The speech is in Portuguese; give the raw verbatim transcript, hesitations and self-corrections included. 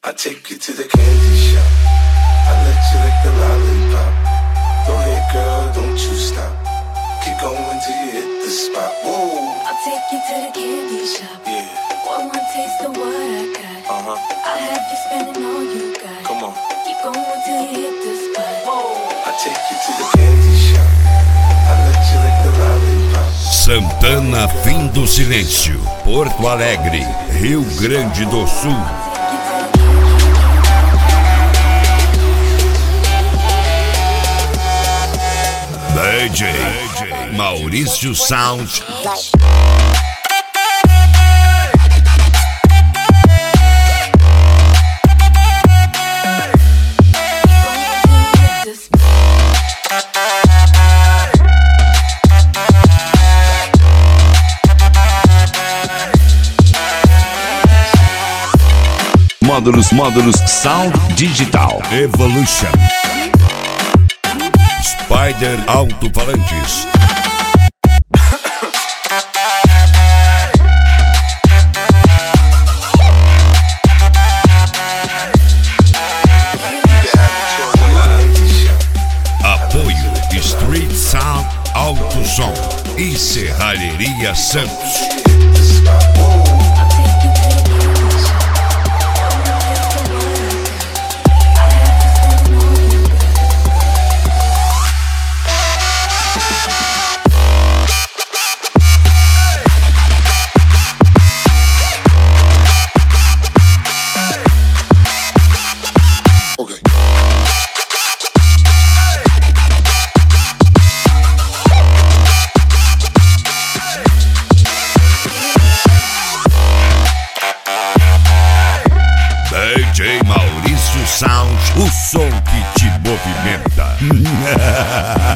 I take you to the candy shop. I let you lick the lollipop. Go ahead, girl, don't you stop. Keep going till you hit the spot. Whoa. I'll take you to the candy shop. Yeah. One more taste of what I got. Uh-huh. I'll have you spending all you got. Come on. Keep going till you hit the spot. Whoa. I take you to the candy shop. I let you lick the lollipop. Santana, Fim do Silêncio, Porto Alegre, Rio Grande do Sul. D J Maurício Sound. Módulos, módulos, Sound Digital Evolution. Spider Alto-Falantes. Apoio Street Sound Alto Som e Serralheria Santos. D J Maurício Sound, o som que te movimenta.